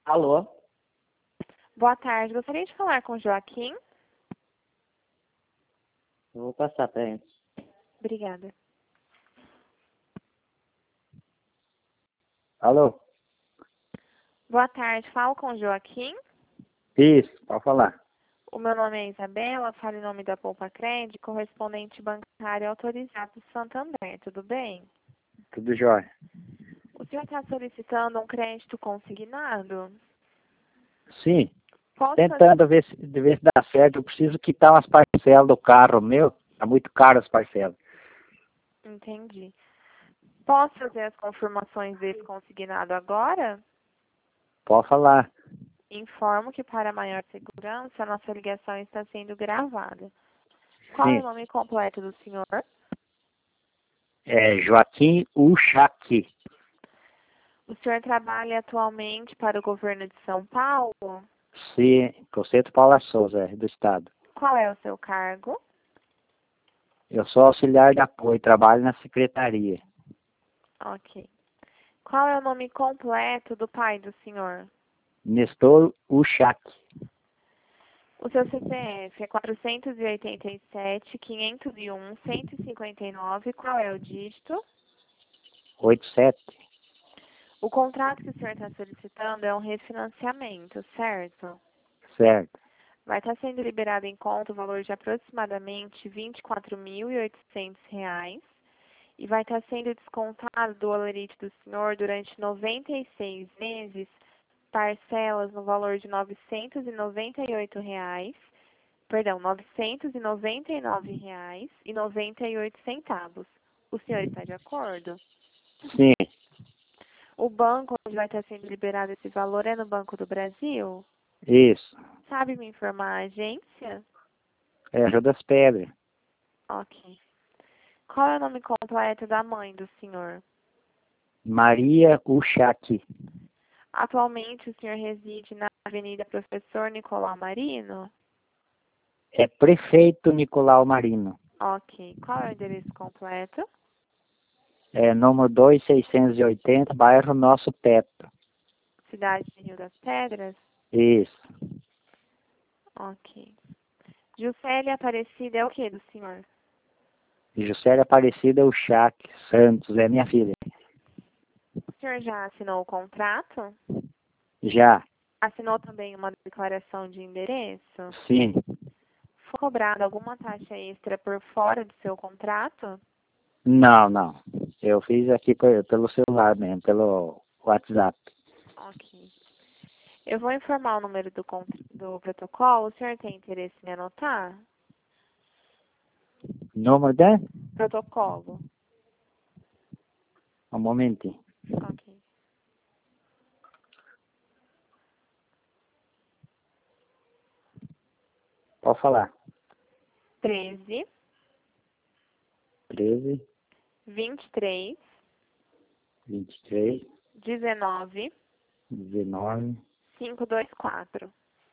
Alô? Boa tarde, gostaria de falar com o Joaquim. Eu vou passar para ele. Obrigada. Alô? Boa tarde, falo com o Joaquim. Isso, pode falar. O meu nome é Isabela, falo em nome da Poupa Crédito, correspondente bancário autorizado do Santander, tudo bem? Tudo jóia? O senhor está solicitando um crédito consignado? Sim, Posso fazer... tentando ver se dá certo. Eu preciso quitar umas parcelas do carro meu. Tá muito caro as parcelas. Entendi. Posso fazer as confirmações desse consignado agora? Pode falar. Informo que para maior segurança, a nossa ligação está sendo gravada. Qual é o Sim. nome completo do senhor? É Joaquim Uchac. O senhor trabalha atualmente para o governo de São Paulo? Sim, Conceito Paula Souza, do Estado. Qual é o seu cargo? Eu sou auxiliar de apoio, trabalho na secretaria. Ok. Qual é o nome completo do pai do senhor? Nestor Uchac. O seu CPF é 487-501-159. Qual é o dígito? 87. O contrato que o senhor está solicitando é um refinanciamento, certo? Certo. Vai estar sendo liberado em conta o valor de aproximadamente R$ 24.800 e vai estar sendo descontado do holerite do senhor durante 96 meses, parcelas no valor de R$ 998, perdão, R$ 999,98. O senhor está de acordo? Sim, O banco onde vai estar sendo liberado esse valor é no Banco do Brasil? isso. Sabe me informar a agência? É Rio das Pedras. Ok. Qual é o nome completo da mãe do senhor? Maria Uchac. Atualmente o senhor reside na Avenida Professor Nicolau Marino? É Prefeito Nicolau Marino. Ok. Qual é o endereço completo? É número 2680, bairro Nosso Teto. Cidade de Rio das Pedras? Isso. Ok. Juscelia Aparecida é o que do senhor? Juscelia Aparecida Uchac Santos, é minha filha. O senhor já assinou o contrato? Já, Assinou também uma declaração de endereço? sim. Foi cobrada alguma taxa extra por fora do seu contrato? Não, não. Eu fiz aqui pelo celular mesmo, pelo WhatsApp. Ok. Eu vou informar o número do protocolo. O senhor tem interesse em anotar? Número da? Protocolo. Um momentinho. Ok. Pode falar. 13, 13, 23, 23, 19, 19, 524.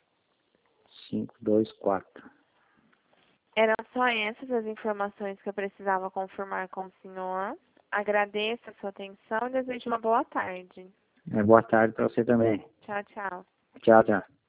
524. Eram só essas as informações que eu precisava confirmar com o senhor. Agradeço a sua atenção e desejo uma boa tarde. Boa tarde para você também. Tchau, tchau. Tchau, tchau.